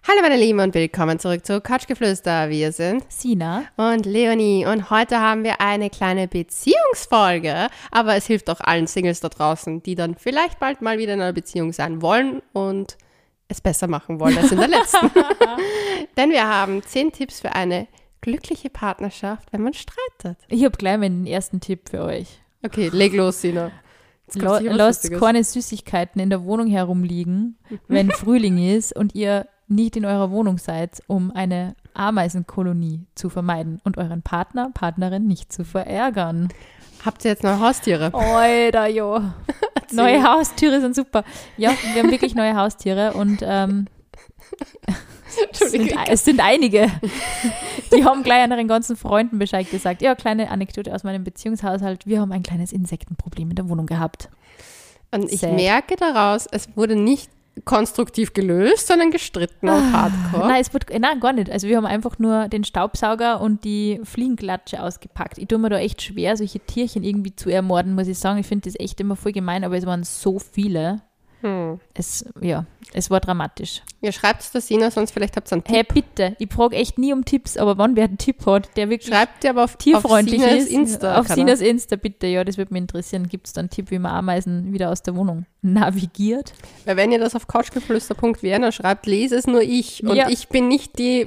Hallo meine Lieben und willkommen zurück zu Couchgeflüster. Wir sind Sina und Leonie und heute haben wir eine kleine Beziehungsfolge, aber es hilft auch allen Singles da draußen, die dann vielleicht bald mal wieder in einer Beziehung sein wollen und es besser machen wollen als in der letzten. Denn wir haben 10 Tipps für eine glückliche Partnerschaft, wenn man streitet. Ich habe gleich meinen ersten Tipp für euch. Okay, leg los, Sina. Lasst keine Süßigkeiten in der Wohnung herumliegen, wenn Frühling ist und ihr nicht in eurer Wohnung seid, um eine Ameisenkolonie zu vermeiden und euren Partner, Partnerin nicht zu verärgern. Habt ihr jetzt neue Haustiere? Alter, ja. Neue Haustiere sind super. Ja, wir haben wirklich neue Haustiere und es sind einige. Die haben gleich an ihren ganzen Freunden Bescheid gesagt. Ja, kleine Anekdote aus meinem Beziehungshaushalt. Wir haben ein kleines Insektenproblem in der Wohnung gehabt. Und ich merke daraus, es wurde nicht konstruktiv gelöst, sondern gestritten auf Hardcore. Nein, gar nicht. Also wir haben einfach nur den Staubsauger und die Fliegenklatsche ausgepackt. Ich tue mir da echt schwer, solche Tierchen irgendwie zu ermorden, muss ich sagen. Ich finde das echt immer voll gemein, aber es waren so viele. Es war dramatisch. Ja, schreibt es der Sina, sonst vielleicht habt ihr einen Tipp. Hey, bitte. Ich frage echt nie um Tipps, aber wann wer einen Tipp hat, der wirklich schreibt ihr aber auf tierfreundlich Sinas ist. Insta. Auf Sinas Insta, bitte. Ja, das würde mich interessieren. Gibt es da einen Tipp, wie man Ameisen wieder aus der Wohnung navigiert? Weil wenn ihr das auf couchgeflüster.vienna schreibt, lese es nur ich. Und ich bin nicht die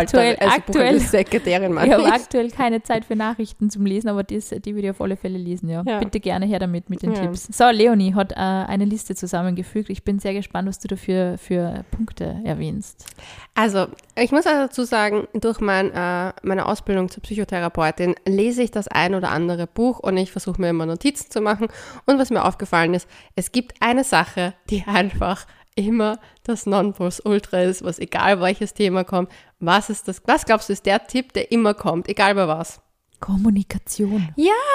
Buchhaltersekretärin. Ich habe aktuell keine Zeit für Nachrichten zum Lesen, aber die würde ich auf alle Fälle lesen. Ja. Bitte gerne her damit mit den Tipps. So, Leonie hat eine Liste zusammengefügt. Ich bin sehr gespannt, was du dafür für Punkte erwähnst. Also, ich muss also dazu sagen, durch meine Ausbildung zur Psychotherapeutin lese ich das ein oder andere Buch und ich versuche mir immer Notizen zu machen. Und was mir aufgefallen ist, es gibt eine Sache, die einfach immer das Nonplusultra ist, was egal welches Thema kommt. Was glaubst du, ist der Tipp, der immer kommt, egal bei was? Kommunikation.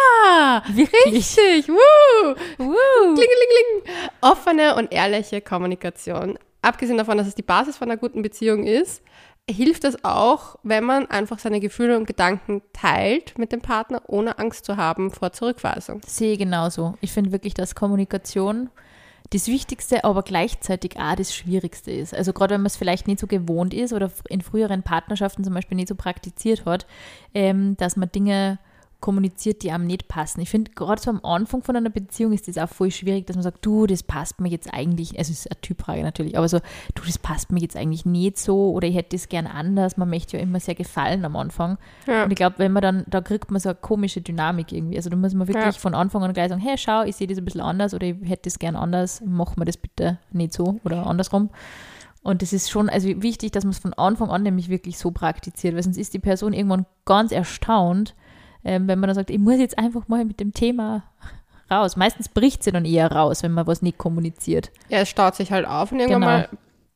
Ja, wirklich. Richtig. Woo. Klingelingeling. Offene und ehrliche Kommunikation. Abgesehen davon, dass es die Basis von einer guten Beziehung ist, hilft es auch, wenn man einfach seine Gefühle und Gedanken teilt mit dem Partner, ohne Angst zu haben vor Zurückweisung. Sehe genauso. Ich finde wirklich, dass Kommunikation das Wichtigste, aber gleichzeitig auch das Schwierigste ist. Also gerade wenn man es vielleicht nicht so gewohnt ist oder in früheren Partnerschaften zum Beispiel nicht so praktiziert hat, dass man Dinge kommuniziert, die einem nicht passen. Ich finde, gerade so am Anfang von einer Beziehung ist das auch voll schwierig, dass man sagt, du, das passt mir jetzt eigentlich, also es ist eine Typfrage natürlich, aber so, du, das passt mir jetzt eigentlich nicht so oder ich hätte das gern anders. Man möchte ja immer sehr gefallen am Anfang. Ja. Und ich glaube, wenn man dann, da kriegt man so eine komische Dynamik irgendwie. Also da muss man wirklich von Anfang an gleich sagen, hey, schau, ich sehe das ein bisschen anders oder ich hätte das gern anders, mach mir das bitte nicht so oder andersrum. Und das ist schon also wichtig, dass man es von Anfang an nämlich wirklich so praktiziert, weil sonst ist die Person irgendwann ganz erstaunt, wenn man dann sagt, ich muss jetzt einfach mal mit dem Thema raus. Meistens bricht sie dann eher raus, wenn man was nicht kommuniziert. Ja, es staut sich halt auf und irgendwann mal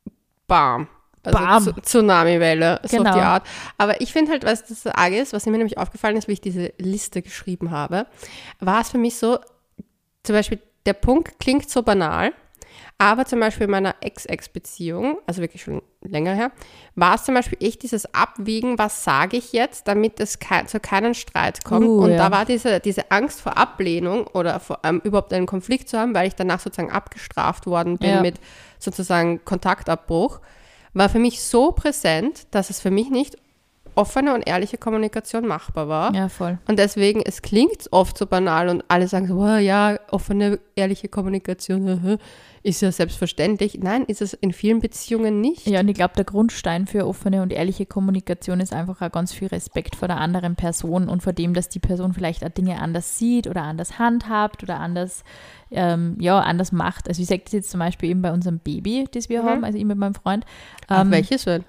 bam. Also Tsunami-Welle, so auf die Art. Aber ich finde halt, was das Arge ist, was mir nämlich aufgefallen ist, wie ich diese Liste geschrieben habe, war es für mich so, zum Beispiel der Punkt klingt so banal, aber zum Beispiel in meiner Ex-Beziehung, also wirklich schon länger her, war es zum Beispiel echt dieses Abwiegen, was sage ich jetzt, damit es zu keinem Streit kommt. Und da war diese Angst vor Ablehnung oder vor, überhaupt einen Konflikt zu haben, weil ich danach sozusagen abgestraft worden bin mit sozusagen Kontaktabbruch, war für mich so präsent, dass es für mich nicht offene und ehrliche Kommunikation machbar war. Ja, voll. Und deswegen, es klingt oft so banal und alle sagen so, oh, ja, offene, ehrliche Kommunikation ist ja selbstverständlich. Nein, ist es in vielen Beziehungen nicht. Ja, und ich glaube, der Grundstein für offene und ehrliche Kommunikation ist einfach auch ganz viel Respekt vor der anderen Person und vor dem, dass die Person vielleicht auch Dinge anders sieht oder anders handhabt oder anders macht. Also ich sage das jetzt zum Beispiel eben bei unserem Baby, das wir haben, also ich mit meinem Freund. Welches denn?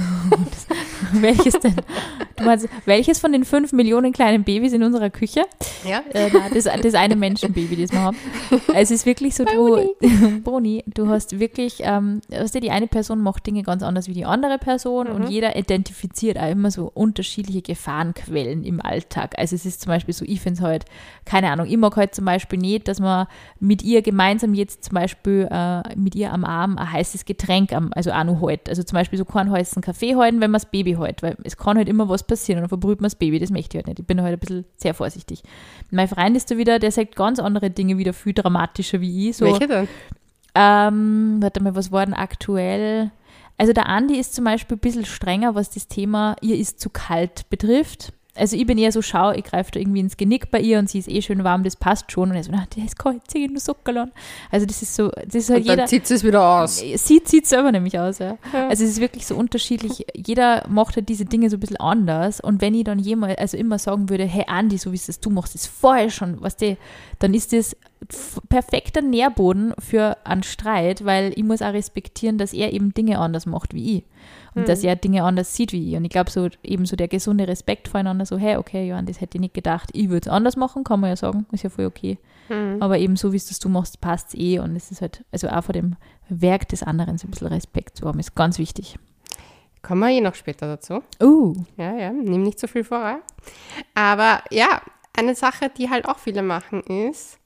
Welches denn? Du meinst, welches von den 5 Millionen kleinen Babys in unserer Küche? Ja. Das eine Menschenbaby, das wir haben. Es ist wirklich so, Bruni, du hast wirklich, die eine Person macht Dinge ganz anders wie die andere Person und jeder identifiziert auch immer so unterschiedliche Gefahrenquellen im Alltag. Also es ist zum Beispiel so, ich finde es halt, keine Ahnung, ich mag halt zum Beispiel nicht, dass man mit ihr gemeinsam jetzt zum Beispiel mit ihr am Arm ein heißes Getränk, also auch noch halt. Also zum Beispiel so keinen heißen Kaffee halten, wenn man das Baby hält, weil es kann halt immer was passieren und dann verbrüht man das Baby, das möchte ich halt nicht. Ich bin halt ein bisschen sehr vorsichtig. Mein Freund ist da wieder, der sagt ganz andere Dinge wieder viel dramatischer wie ich. So, welche denn? Warte mal, was war denn aktuell? Also der Andi ist zum Beispiel ein bisschen strenger, was das Thema ihr ist zu kalt betrifft. Also ich bin eher so, ich greife da irgendwie ins Genick bei ihr und sie ist eh schön warm, das passt schon. Und er so, der ist kalt, zieh nur Sockerl. Also das ist so, das ist halt und dann zieht sie es wieder aus. Sie zieht selber nämlich aus, ja. Also es ist wirklich so unterschiedlich. Jeder macht halt diese Dinge so ein bisschen anders. Und wenn ich dann immer sagen würde, hey Andi, so wie es du machst, das vorher schon, weißt du, dann ist das perfekter Nährboden für einen Streit, weil ich muss auch respektieren, dass er eben Dinge anders macht wie ich. Und dass er Dinge anders sieht wie ich. Und ich glaube, so eben so der gesunde Respekt voreinander, so, hey, okay, Johann, das hätte ich nicht gedacht. Ich würde es anders machen, kann man ja sagen, ist ja voll okay. Aber eben so, wie es du machst, passt es eh. Und es ist halt, also auch vor dem Werk des anderen so ein bisschen Respekt zu haben, ist ganz wichtig. Kommen wir noch später dazu. Ja, nimm nicht so viel voran. Aber ja, eine Sache, die halt auch viele machen, ist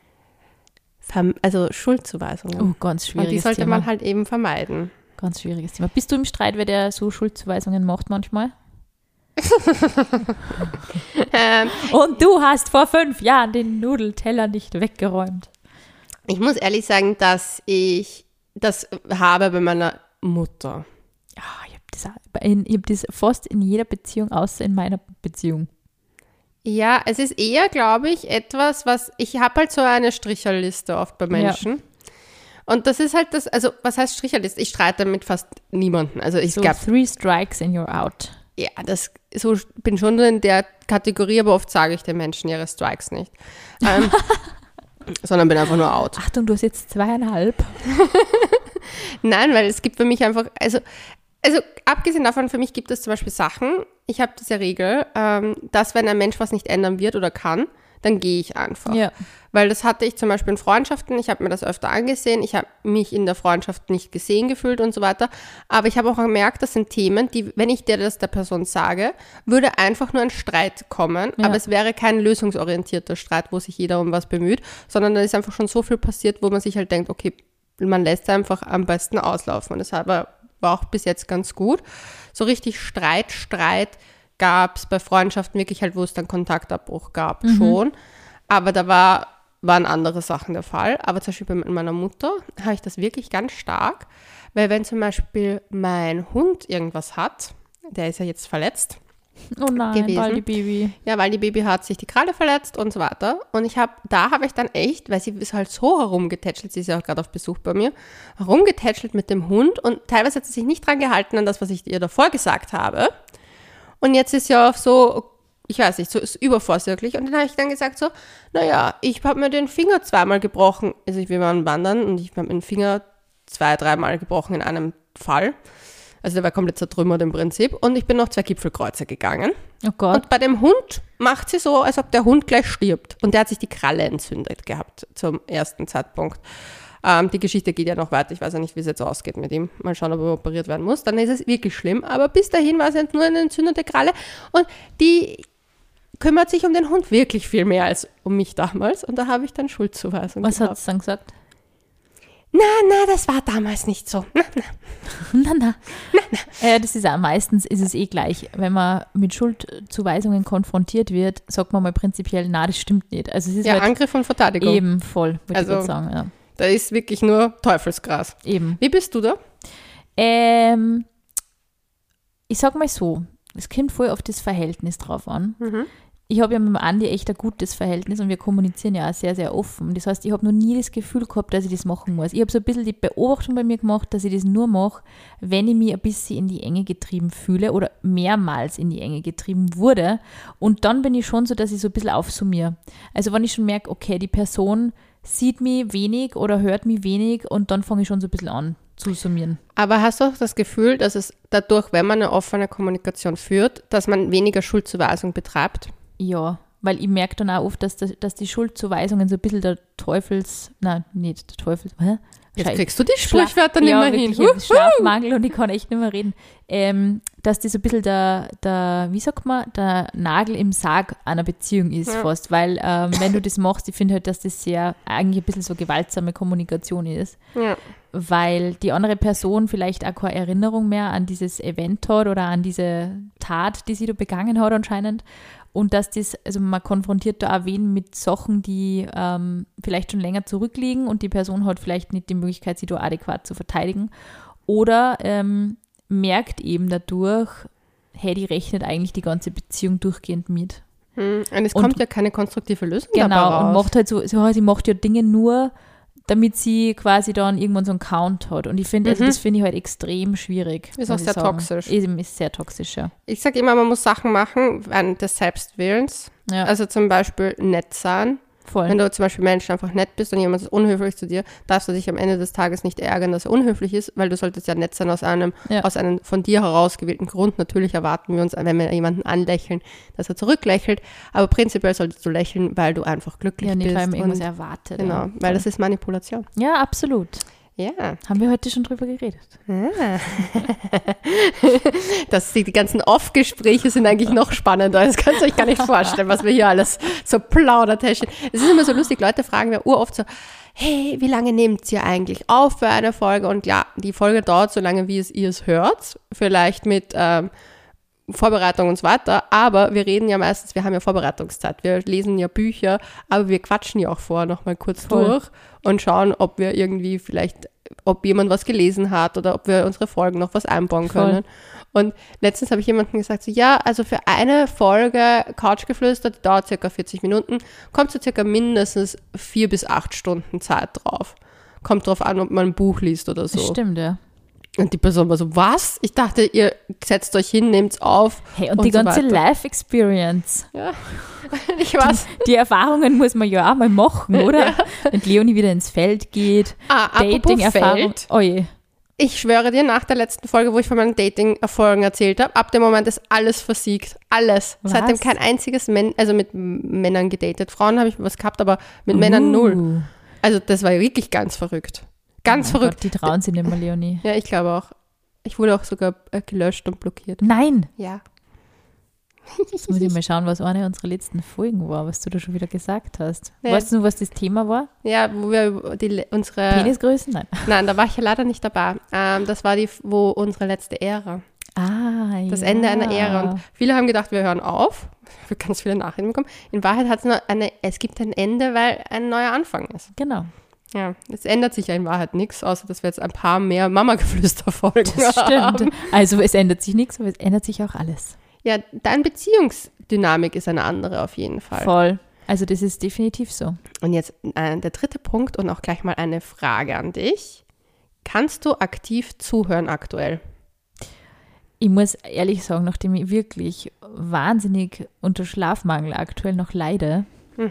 Schuldzuweisungen. Ganz schwieriges Thema. Und die sollte man halt eben vermeiden. Ganz schwieriges Thema. Bist du im Streit, wer der so Schuldzuweisungen macht manchmal? Und du hast vor 5 Jahren den Nudelteller nicht weggeräumt. Ich muss ehrlich sagen, dass ich das habe bei meiner Mutter. Ja, ich habe das fast in jeder Beziehung, außer in meiner Beziehung. Ja, es ist eher, glaube ich, etwas, ich habe halt so eine Stricherliste oft bei Menschen. Ja. Und das ist halt also was heißt Stricherliste? Ich streite mit fast niemandem. Also ich glaube 3 strikes and you're out. Ja, bin schon in der Kategorie, aber oft sage ich den Menschen ihre Strikes nicht. Sondern bin einfach nur out. Achtung, du hast jetzt 2,5. Nein, weil es gibt für mich einfach, also abgesehen davon, für mich gibt es zum Beispiel Sachen, ich habe diese Regel, dass wenn ein Mensch was nicht ändern wird oder kann, dann gehe ich einfach. Ja. Weil das hatte ich zum Beispiel in Freundschaften, ich habe mir das öfter angesehen, ich habe mich in der Freundschaft nicht gesehen gefühlt und so weiter, aber ich habe auch gemerkt, das sind Themen, die, wenn ich der Person sage, würde einfach nur ein Streit kommen, aber es wäre kein lösungsorientierter Streit, wo sich jeder um was bemüht, sondern da ist einfach schon so viel passiert, wo man sich halt denkt, okay, man lässt einfach am besten auslaufen und das war auch bis jetzt ganz gut. So richtig Streit gab es bei Freundschaften wirklich halt, wo es dann Kontaktabbruch gab, schon. Aber da waren andere Sachen der Fall. Aber zum Beispiel bei meiner Mutter habe ich das wirklich ganz stark, weil wenn zum Beispiel mein Hund irgendwas hat, der ist ja jetzt verletzt Oh nein, Waldi Baby. Ja, Waldi Baby hat sich die Kralle verletzt und so weiter. Und da habe ich dann echt, weil sie ist halt so herumgetätschelt, sie ist ja auch gerade auf Besuch bei mir, herumgetätschelt mit dem Hund und teilweise hat sie sich nicht dran gehalten an das, was ich ihr davor gesagt habe. Und jetzt ist ja auch so, ich weiß nicht, so ist übervorsorglich. Und dann habe ich dann gesagt so, naja, ich habe mir den Finger 2-mal gebrochen. Also wir waren wandern und ich habe mir den Finger 2-3-mal gebrochen in einem Fall. Also der war komplett zertrümmert im Prinzip. Und ich bin noch 2 Gipfelkreuze gegangen. Oh Gott. Und bei dem Hund macht sie so, als ob der Hund gleich stirbt. Und der hat sich die Kralle entzündet gehabt zum ersten Zeitpunkt. Die Geschichte geht ja noch weiter. Ich weiß ja nicht, wie es jetzt ausgeht mit ihm. Mal schauen, ob er operiert werden muss. Dann ist es wirklich schlimm. Aber bis dahin war es jetzt nur eine entzündete Kralle. Und die kümmert sich um den Hund wirklich viel mehr als um mich damals. Und da habe ich dann Schuldzuweisung gehabt. Was hat es dann gesagt? Na, das war damals nicht so. Na. Das ist auch meistens, ist es gleich. Wenn man mit Schuldzuweisungen konfrontiert wird, sagt man mal prinzipiell, na, das stimmt nicht. Also es ist halt Angriff und Verteidigung. Eben, voll, würde ich sagen. Ja. Da ist wirklich nur Teufelsgras. Eben. Wie bist du da? Ich sag mal so, es kommt voll auf das Verhältnis drauf an. Ich habe ja mit dem Andi echt ein gutes Verhältnis und wir kommunizieren ja auch sehr, sehr offen. Das heißt, ich habe noch nie das Gefühl gehabt, dass ich das machen muss. Ich habe so ein bisschen die Beobachtung bei mir gemacht, dass ich das nur mache, wenn ich mich ein bisschen in die Enge getrieben fühle oder mehrmals in die Enge getrieben wurde. Und dann bin ich schon so, dass ich so ein bisschen aufsummiere. Also wenn ich schon merke, okay, die Person sieht mich wenig oder hört mich wenig und dann fange ich schon so ein bisschen an zu summieren. Aber hast du auch das Gefühl, dass es dadurch, wenn man eine offene Kommunikation führt, dass man weniger Schuldzuweisung betreibt? Ja, weil ich merke dann auch oft, dass die Schuldzuweisungen so ein bisschen der Teufels, nein, nicht der Teufels, hä? Jetzt kriegst du die Sprichwörter nicht mehr hin. Ich habe Schlafmangel und ich kann echt nicht mehr reden. Dass das so ein bisschen der, wie sagt man, der Nagel im Sarg einer Beziehung ist fast. Weil wenn du das machst, ich finde halt, dass das eigentlich ein bisschen so gewaltsame Kommunikation ist. Ja. Weil die andere Person vielleicht auch keine Erinnerung mehr an dieses Event hat oder an diese Tat, die sie da begangen hat anscheinend. Und dass also man konfrontiert da auch wen mit Sachen, die vielleicht schon länger zurückliegen und die Person hat vielleicht nicht die Möglichkeit, sich da adäquat zu verteidigen. Oder merkt eben dadurch, hey, die rechnet eigentlich die ganze Beziehung durchgehend mit. Und es kommt ja keine konstruktive Lösung dabei raus. Genau, und macht halt so, sie macht ja Dinge nur, damit sie quasi dann irgendwann so einen Count hat. Und ich finde, also das finde ich halt extrem schwierig. Ist auch sehr toxisch. Ist sehr toxisch, ja. Ich sage immer, man muss Sachen machen während des Selbstwillens. Ja. Also zum Beispiel nett sein. Voll. Wenn du zum Beispiel Menschen einfach nett bist und jemand ist unhöflich zu dir, darfst du dich am Ende des Tages nicht ärgern, dass er unhöflich ist, weil du solltest ja nett sein aus einem von dir herausgewählten Grund. Natürlich erwarten wir uns, wenn wir jemanden anlächeln, dass er zurücklächelt, aber prinzipiell solltest du lächeln, weil du einfach glücklich bist. Ja, nicht, weil man irgendwas erwartet. Genau, weil das ist Manipulation. Ja, absolut. Ja. Haben wir heute schon drüber geredet. Ja. Die ganzen Off-Gespräche sind eigentlich noch spannender. Das kannst du euch gar nicht vorstellen, was wir hier alles so plaudertäschchen. Es ist immer so lustig, Leute fragen mir uroft so, hey, wie lange nehmt ihr eigentlich auf für eine Folge? Und ja, die Folge dauert so lange, wie ihr es hört. Vielleicht mit Vorbereitung und so weiter, aber wir reden ja meistens, wir haben ja Vorbereitungszeit, wir lesen ja Bücher, aber wir quatschen ja auch vorher nochmal kurz durch und schauen, ob wir irgendwie vielleicht, ob jemand was gelesen hat oder ob wir unsere Folgen noch was einbauen können. Und letztens habe ich jemandem gesagt, so, ja, also für eine Folge Couchgeflüster, die dauert circa 40 Minuten, kommt so circa mindestens 4 bis 8 Stunden Zeit drauf. Kommt drauf an, ob man ein Buch liest oder so. Das stimmt, ja. Und die Person war so, was? Ich dachte, ihr setzt euch hin, nehmt's auf. Hey, und die so ganze Life-Experience. Ja, ich weiß. Die Erfahrungen muss man ja auch mal machen, oder? Ja. Wenn Leonie wieder ins Feld geht. Dating-Erfahrung. Oh je. Ich schwöre dir, nach der letzten Folge, wo ich von meinen Dating-Erfolgen erzählt habe, ab dem Moment ist alles versiegt. Alles. Was? Seitdem kein einziges also mit Männern gedatet. Frauen habe ich was gehabt, aber mit Männern null. Also das war wirklich ganz verrückt. Ganz verrückt. Gott, die trauen sich nicht mehr, Leonie. Ja, ich glaube auch. Ich wurde auch sogar gelöscht und blockiert. Nein. Ja. Jetzt muss ich mal schauen, was eine unserer letzten Folgen war, was du da schon wieder gesagt hast. Ja. Weißt du, was das Thema war? Ja, wo wir unsere... Penisgrößen? Nein. Nein, da war ich ja leider nicht dabei. Das war wo unsere letzte Ära. Das Ende einer Ära. Und viele haben gedacht, wir hören auf. Wir haben ganz viele Nachrichten bekommen. In Wahrheit hat es gibt ein Ende, weil ein neuer Anfang ist. Genau. Ja, es ändert sich ja in Wahrheit nichts, außer dass wir jetzt ein paar mehr Mama-Geflüster-Folgen haben. Das stimmt. Also es ändert sich nichts, aber es ändert sich auch alles. Ja, deine Beziehungsdynamik ist eine andere auf jeden Fall. Voll. Also das ist definitiv so. Und jetzt der dritte Punkt und auch gleich mal eine Frage an dich. Kannst du aktiv zuhören aktuell? Ich muss ehrlich sagen, nachdem ich wirklich wahnsinnig unter Schlafmangel aktuell noch leide,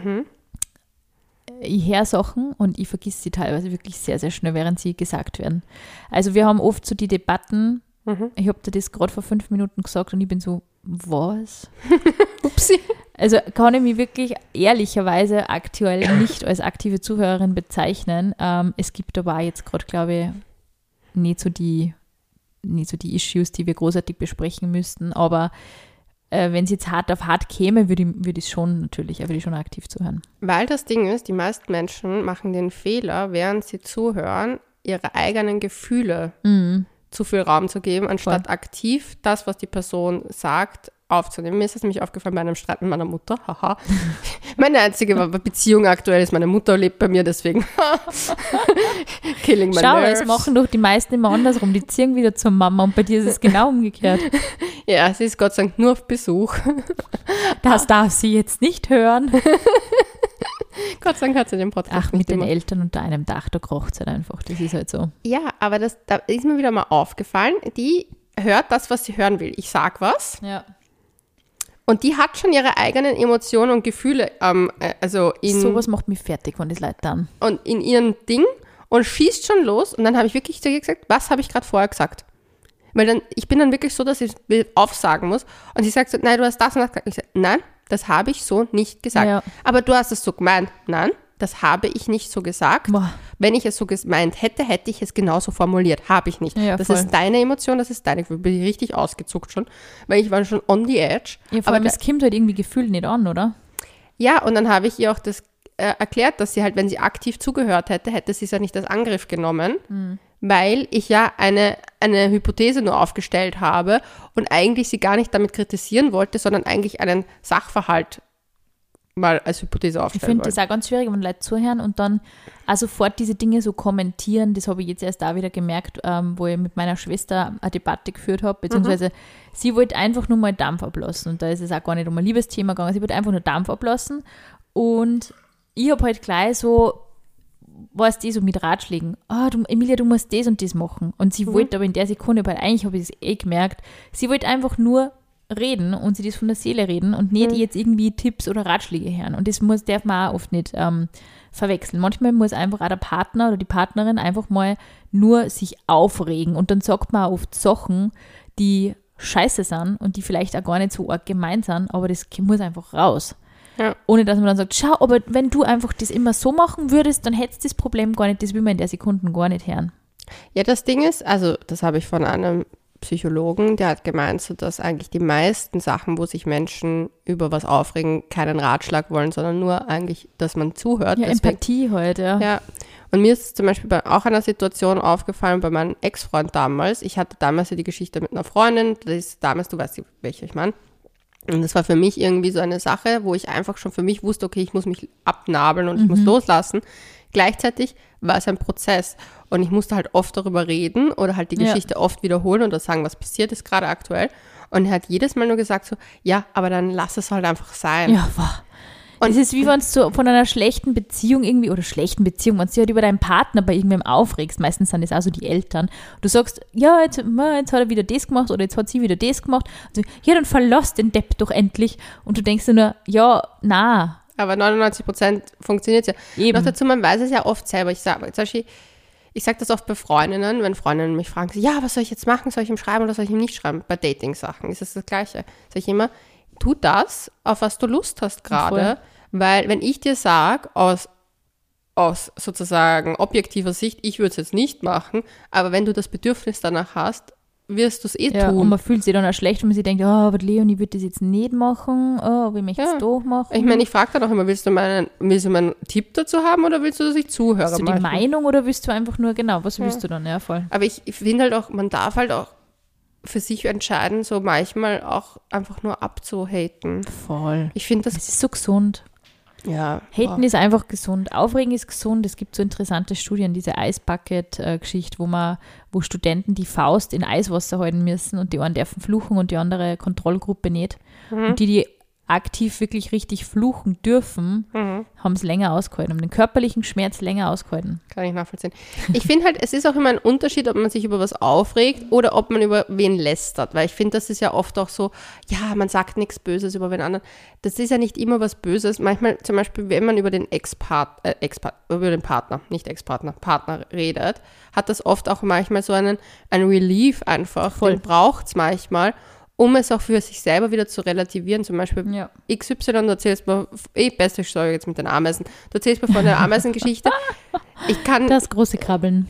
ich höre Sachen und ich vergesse sie teilweise wirklich sehr, sehr schnell, während sie gesagt werden. Also wir haben oft so die Debatten, ich habe dir das gerade vor 5 Minuten gesagt und ich bin so, was? Upsi. Also kann ich mich wirklich ehrlicherweise aktuell nicht als aktive Zuhörerin bezeichnen. Es gibt aber auch jetzt gerade, glaube ich, nicht so die Issues, die wir großartig besprechen müssten, aber wenn es jetzt hart auf hart käme, würde ich schon aktiv zuhören. Weil das Ding ist, die meisten Menschen machen den Fehler, während sie zuhören, ihre eigenen Gefühle zu viel Raum zu geben, anstatt aktiv das, was die Person sagt, aufzunehmen. Mir ist das nämlich aufgefallen bei einem Streit mit meiner Mutter. Haha. Meine einzige Beziehung aktuell ist, meine Mutter lebt bei mir, deswegen killing my nerves. Es machen doch die meisten immer andersrum. Die ziehen wieder zur Mama und bei dir ist es genau umgekehrt. Ja, sie ist Gott sei Dank nur auf Besuch. Das darf sie jetzt nicht hören. Gott sei Dank hat sie den Podcast mit den Eltern unter einem Dach, da krocht es halt einfach. Das ist halt so. Ja, aber da ist mir wieder mal aufgefallen, die hört das, was sie hören will. Ich sag was. Ja. Und die hat schon ihre eigenen Emotionen und Gefühle, sowas macht mich fertig, wenn das Leute dann. Und in ihrem Ding und schießt schon los. Und dann habe ich wirklich zu ihr gesagt, was habe ich gerade vorher gesagt? Weil ich bin dann wirklich so, dass ich aufsagen muss. Und sie sagt so, nein, du hast das und das gesagt. Ich sage, nein, das habe ich so nicht gesagt. Ja. Aber du hast es so gemeint. Nein, das habe ich nicht so gesagt. Boah. Wenn ich es so gemeint hätte, hätte ich es genauso formuliert. Habe ich nicht. Ja, das voll. ist deine Emotion, das ist deine Gefühl. Bin ich richtig ausgezuckt schon, weil ich war schon on the edge. Ja, vor allem, es kommt halt irgendwie gefühlt nicht an, oder? Ja, und dann habe ich ihr auch das erklärt, dass sie halt, wenn sie aktiv zugehört hätte, hätte sie es ja nicht als Angriff genommen, weil ich ja eine Hypothese nur aufgestellt habe und eigentlich sie gar nicht damit kritisieren wollte, sondern eigentlich einen Sachverhalt mal als Hypothese aufstellen Ich finde das auch ganz schwierig, wenn Leute zuhören und dann auch sofort diese Dinge so kommentieren. Das habe ich jetzt erst da wieder gemerkt, wo ich mit meiner Schwester eine Debatte geführt habe, beziehungsweise sie wollte einfach nur mal Dampf ablassen und da ist es auch gar nicht um ein Liebesthema gegangen, sie wollte einfach nur Dampf ablassen und ich habe halt gleich so, weißt du, so mit Ratschlägen, Emilia, du musst das und das machen und sie wollte aber in der Sekunde, weil eigentlich habe ich es gemerkt, sie wollte einfach nur reden und sie das von der Seele reden und nicht jetzt irgendwie Tipps oder Ratschläge hören. Und das darf man auch oft nicht verwechseln. Manchmal muss einfach auch der Partner oder die Partnerin einfach mal nur sich aufregen und dann sagt man auch oft Sachen, die scheiße sind und die vielleicht auch gar nicht so arg gemeint sind, aber das muss einfach raus. Ja. Ohne dass man dann sagt, schau, aber wenn du einfach das immer so machen würdest, dann hättest du das Problem gar nicht, das will man in der Sekunde gar nicht hören. Ja, das Ding ist, also das habe ich von einem Psychologen, der hat gemeint, so dass eigentlich die meisten Sachen, wo sich Menschen über was aufregen, keinen Ratschlag wollen, sondern nur eigentlich, dass man zuhört. Ja, deswegen, Empathie halt, ja. Ja, und mir ist zum Beispiel bei auch einer Situation aufgefallen, bei meinem Ex-Freund damals. Ich hatte damals ja die Geschichte mit einer Freundin, das ist damals, du weißt, welche ich meine. Und das war für mich irgendwie so eine Sache, wo ich einfach schon für mich wusste, okay, ich muss mich abnabeln und ich muss loslassen. Gleichzeitig war es ein Prozess und ich musste halt oft darüber reden oder halt die Geschichte oft wiederholen oder sagen, was passiert ist gerade aktuell. Und er hat jedes Mal nur gesagt so, ja, aber dann lass es halt einfach sein. Ja, wow. Und es ist wie wenn du von einer schlechten Beziehung irgendwie, oder schlechten Beziehung, wenn du dich halt über deinen Partner bei irgendwem aufregst, meistens sind das auch so die Eltern, du sagst, ja, jetzt hat er wieder das gemacht oder jetzt hat sie wieder das gemacht. Also, ja, dann verlass den Depp doch endlich. Und du denkst dir nur, ja, na. Aber 99% funktioniert es ja. Eben. Noch dazu, man weiß es ja oft selber. Ich sage das oft bei Freundinnen, wenn Freundinnen mich fragen, so, ja, was soll ich jetzt machen? Soll ich ihm schreiben oder soll ich ihm nicht schreiben? Bei Dating-Sachen ist es das Gleiche. Sag ich immer, tu das, auf was du Lust hast gerade, weil wenn ich dir sage, aus sozusagen objektiver Sicht, ich würde es jetzt nicht machen, aber wenn du das Bedürfnis danach hast, wirst du es tun. Und man fühlt sich dann auch schlecht, wenn man sich denkt, aber Leonie wird das jetzt nicht machen, aber ich möchte es doch machen. Ich meine, ich frage dann auch immer, willst du meinen Tipp dazu haben oder willst du, dass ich zuhöre? Willst du die Meinung oder willst du einfach nur, genau, was willst du dann? Ja, voll. Aber ich finde halt auch, man darf halt auch für sich entscheiden, so manchmal auch einfach nur abzuhaten. Voll. Ich finde, das ist so gesund. Ja. Haten ist einfach gesund. Aufregen ist gesund. Es gibt so interessante Studien, diese Eisbucket-Geschichte, wo Studenten die Faust in Eiswasser halten müssen und die einen dürfen fluchen und die andere Kontrollgruppe nicht. Und die aktiv wirklich richtig fluchen dürfen, haben es länger ausgehalten, haben den körperlichen Schmerz länger ausgehalten. Kann ich nachvollziehen. Ich finde halt, es ist auch immer ein Unterschied, ob man sich über was aufregt oder ob man über wen lästert, weil ich finde, das ist ja oft auch so, ja, man sagt nichts Böses über wen anderen. Das ist ja nicht immer was Böses. Manchmal zum Beispiel, wenn man über den Partner redet, hat das oft auch manchmal so ein Relief einfach. Voll. Den braucht es manchmal, um es auch für sich selber wieder zu relativieren. Zum Beispiel XY, du erzählst mir, beste Story jetzt mit den Ameisen, du erzählst mir von der Ameisengeschichte. Das große Krabbeln.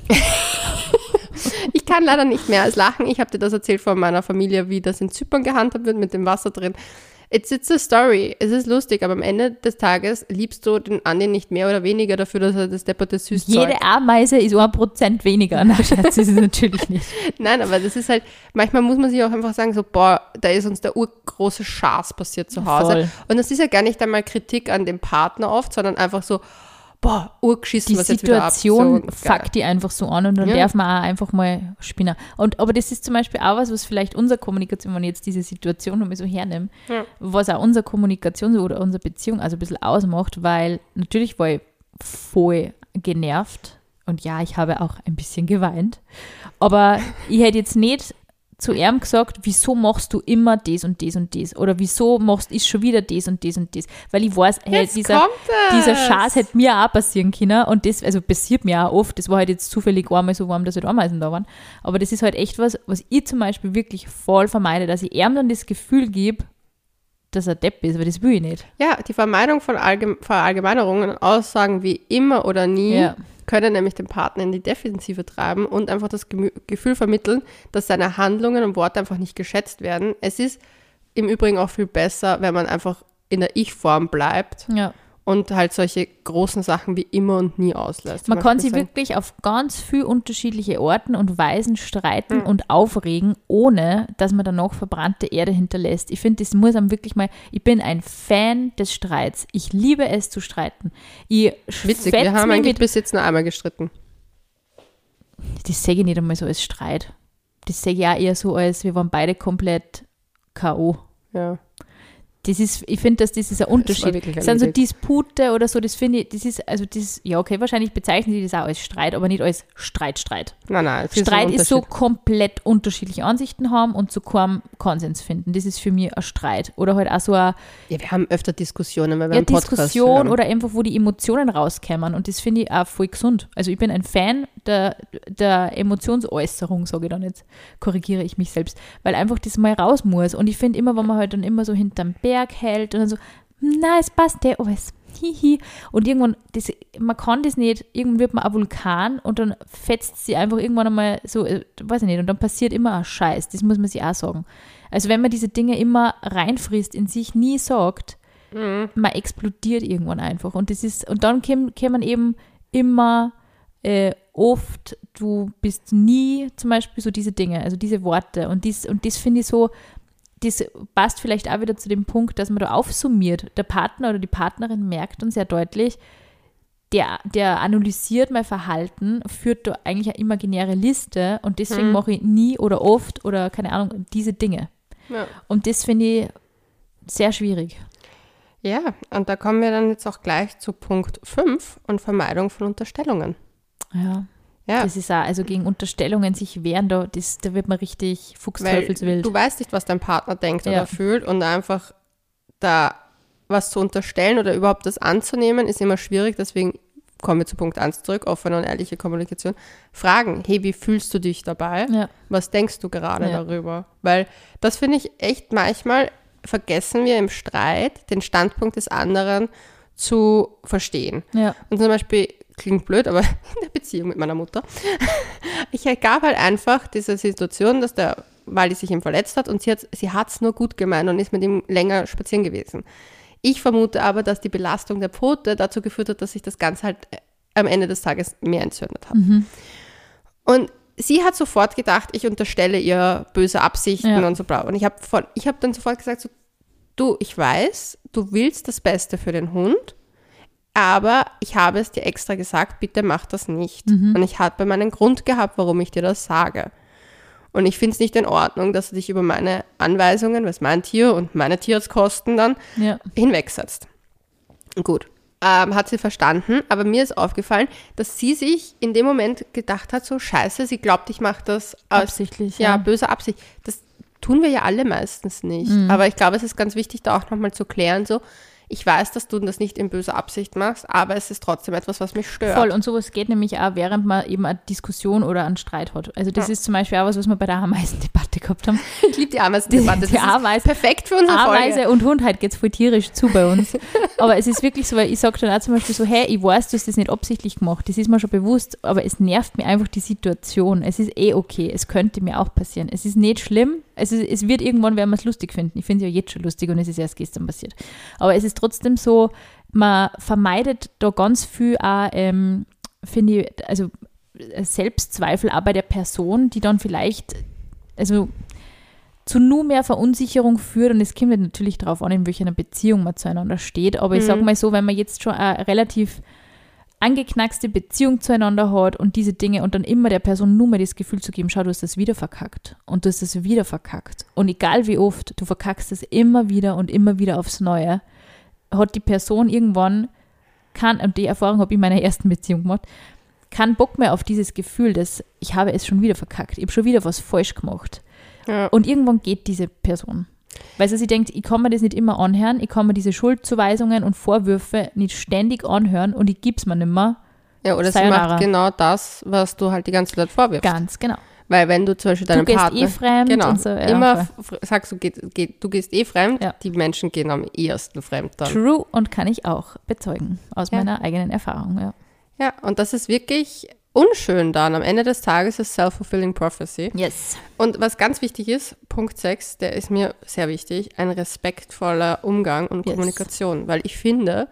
Ich kann leider nicht mehr als lachen. Ich habe dir das erzählt von meiner Familie, wie das in Zypern gehandhabt wird mit dem Wasser drin. It's a story. Es ist lustig, aber am Ende des Tages liebst du den Andi nicht mehr oder weniger dafür, dass er das depperte Süßzeug... Jede Ameise ist 1% weniger. Na, Schatz, ist es natürlich nicht. Nein, aber das ist halt, manchmal muss man sich auch einfach sagen, so, boah, da ist uns der urgroße Schaß passiert zu Hause. Voll. Und das ist ja gar nicht einmal Kritik an dem Partner oft, sondern einfach so, boah, urgeschissen, die was jetzt wieder ab. Die Situation fuckt die einfach so an und dann darf man auch einfach mal spinnen. Aber das ist zum Beispiel auch was vielleicht unsere Kommunikation, wenn ich jetzt diese Situation nochmal so hernehme, was auch unsere Kommunikation oder unsere Beziehung also ein bisschen ausmacht, weil natürlich war ich voll genervt und ja, ich habe auch ein bisschen geweint, aber ich hätte jetzt nicht zu ihm gesagt, wieso machst du immer das und das und das? Oder wieso ist schon wieder das und das und das? Weil ich weiß, hey, dieser Schatz hätte mir auch passieren können und das, also passiert mir auch oft, das war halt jetzt zufällig einmal so warm, dass halt Ameisen da waren, aber das ist halt echt was ich zum Beispiel wirklich voll vermeide, dass ich ihm dann das Gefühl gebe, dass er Depp ist, weil das will ich nicht. Ja, die Vermeidung von Verallgemeinerungen und Aussagen wie immer oder nie können nämlich den Partner in die Defensive treiben und einfach das Gefühl vermitteln, dass seine Handlungen und Worte einfach nicht geschätzt werden. Es ist im Übrigen auch viel besser, wenn man einfach in der Ich-Form bleibt und halt solche großen Sachen wie immer und nie auslässt. Man kann sich wirklich auf ganz viele unterschiedliche Arten und Weisen streiten und aufregen, ohne dass man danach verbrannte Erde hinterlässt. Ich finde, das muss man wirklich mal, ich bin ein Fan des Streits. Ich liebe es zu streiten. Witzig, wir haben eigentlich bis jetzt nur einmal gestritten. Das sehe ich nicht einmal so als Streit. Das sehe ich auch eher so als, wir waren beide komplett K.O. Ja. Ich finde, dass das ist ein Unterschied. Das sind so Dispute oder so, das finde ich, ja okay, wahrscheinlich bezeichnen die das auch als Streit, aber nicht als Streit. Nein. Streit ist so komplett unterschiedliche Ansichten haben und zu keinem Konsens finden. Das ist für mich ein Streit. Oder halt auch so ein... Ja, wir haben öfter Diskussionen, weil wir einen Podcast Diskussion hören. Oder einfach, wo die Emotionen rauskommen und das finde ich auch voll gesund. Also ich bin ein Fan der Emotionsäußerung, sage ich dann jetzt, korrigiere ich mich selbst, weil einfach das mal raus muss und ich finde immer, wenn man halt dann immer so hinterm Berg hält und dann so, na, es passt ja alles, hihi. Und irgendwann, man kann das nicht, irgendwann wird man ein Vulkan und dann fetzt sie einfach irgendwann einmal so, weiß ich nicht, und dann passiert immer ein Scheiß, das muss man sich auch sagen. Also wenn man diese Dinge immer reinfrisst, in sich nie sagt, man explodiert irgendwann einfach und dann kämen eben immer oft, du bist nie, zum Beispiel so diese Dinge, also diese Worte und das finde ich so, das passt vielleicht auch wieder zu dem Punkt, dass man da aufsummiert. Der Partner oder die Partnerin merkt dann sehr deutlich, der analysiert mein Verhalten, führt da eigentlich eine imaginäre Liste und deswegen mache ich nie oder oft oder keine Ahnung, diese Dinge. Ja. Und das finde ich sehr schwierig. Ja, und da kommen wir dann jetzt auch gleich zu Punkt 5 und Vermeidung von Unterstellungen. Ja. Das ist auch, also gegen Unterstellungen sich wehren, da wird man richtig fuchsteufelswild. Du weißt nicht, was dein Partner denkt oder fühlt und einfach da was zu unterstellen oder überhaupt das anzunehmen, ist immer schwierig. Deswegen kommen wir zu Punkt 1 zurück, offene und ehrliche Kommunikation. Fragen, hey, wie fühlst du dich dabei? Ja. Was denkst du gerade darüber? Weil das finde ich echt, manchmal vergessen wir im Streit, den Standpunkt des anderen zu verstehen. Ja. Und zum Beispiel, klingt blöd, aber in der Beziehung mit meiner Mutter, ich gab halt einfach diese Situation, dass der Wally sich ihm verletzt hat und sie hat es nur gut gemeint und ist mit ihm länger spazieren gewesen. Ich vermute aber, dass die Belastung der Pfote dazu geführt hat, dass sich das Ganze halt am Ende des Tages mehr entzündet hat. Und sie hat sofort gedacht, ich unterstelle ihr böse Absichten und so bla. Und ich hab dann sofort gesagt, so, du, ich weiß, du willst das Beste für den Hund, aber ich habe es dir extra gesagt, bitte mach das nicht. Und ich habe meinen Grund gehabt, warum ich dir das sage. Und ich finde es nicht in Ordnung, dass du dich über meine Anweisungen, was mein Tier und meine Tierarztkosten dann hinwegsetzt. Gut, hat sie verstanden, aber mir ist aufgefallen, dass sie sich in dem Moment gedacht hat, so scheiße, sie glaubt, ich mache das aus absichtlich, böser Absicht. Das tun wir ja alle meistens nicht. Aber ich glaube, es ist ganz wichtig, da auch nochmal zu klären, so, ich weiß, dass du das nicht in böser Absicht machst, aber es ist trotzdem etwas, was mich stört. Voll, und sowas geht nämlich auch, während man eben eine Diskussion oder einen Streit hat. Also das ist zum Beispiel auch was wir bei der Ameisendebatte gehabt haben. Ich liebe die Ameisendebatte. Die Ameise, perfekt für unsere Folge. Ameise und Hund, heute geht es voll tierisch zu bei uns. Aber es ist wirklich so, weil ich sage dann auch zum Beispiel so, hey, ich weiß, du hast das nicht absichtlich gemacht, das ist mir schon bewusst, aber es nervt mir einfach die Situation. Es ist okay, es könnte mir auch passieren. Es ist nicht schlimm, es wird irgendwann, werden wir es lustig finden. Ich finde es ja jetzt schon lustig und es ist erst gestern passiert. Aber es ist trotzdem so, man vermeidet da ganz viel auch, finde ich, also Selbstzweifel auch bei der Person, die dann vielleicht, also zu nur mehr Verunsicherung führt und es kommt natürlich darauf an, in welcher Beziehung man zueinander steht, aber ich sage mal so, wenn man jetzt schon eine relativ angeknackste Beziehung zueinander hat und diese Dinge und dann immer der Person nur mal das Gefühl zu geben, schau, du hast das wieder verkackt und du hast das wieder verkackt und egal wie oft, du verkackst das immer wieder aufs Neue, hat die Person irgendwann, und die Erfahrung habe ich in meiner ersten Beziehung gemacht, keinen Bock mehr auf dieses Gefühl, dass ich habe es schon wieder verkackt, ich habe schon wieder was falsch gemacht. Ja. Und irgendwann geht diese Person. Weil sie denkt, ich kann mir das nicht immer anhören, ich kann mir diese Schuldzuweisungen und Vorwürfe nicht ständig anhören und ich gebe es mir nicht mehr. Ja, oder sie macht genau das, was du halt die ganze Zeit vorwirfst. Ganz genau. Weil wenn du zum Beispiel deinem Partner... Du gehst fremd genau, und so. Ja, immer sagst du, du gehst fremd, die Menschen gehen am ehesten fremd dann. True und kann ich auch bezeugen aus meiner eigenen Erfahrung, ja. Ja, und das ist wirklich unschön dann. Am Ende des Tages ist Self-Fulfilling Prophecy. Yes. Und was ganz wichtig ist, Punkt 6, der ist mir sehr wichtig, ein respektvoller Umgang und Kommunikation. Weil ich finde,